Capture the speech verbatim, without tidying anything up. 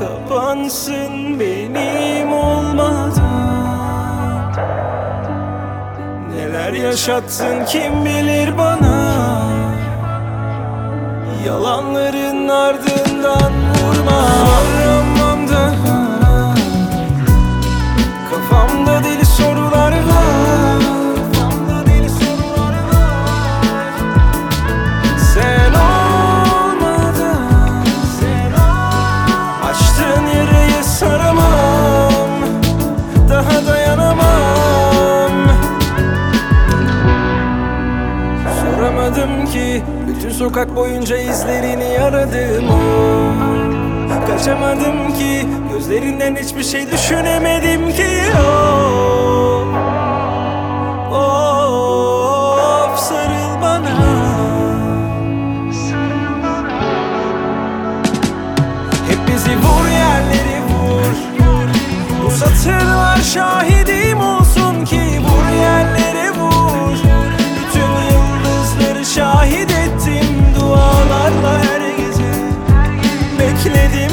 kapansın benim olmadan. Neler yaşattın kim bilir bana, yalanların ardından vurma. Soramam daha, kafamda deli sorular var. Kafamda deli sorular var. Sen olmadan, sen olmadan açtığın yarayı saramam, daha dayanamam. Soramadım ki bütün sokak boyunca izlerini aradım. Kaçamadım ki gözlerinden, hiçbir şey düşünemedim ki. Oh, of, sarıl bana. Hep bizi vur, yerleri vur. Bu satırlar şahidim olsun ki vur, yerlere vur. Bütün yıldızları şahit ettim dualarla her gece. Bekledim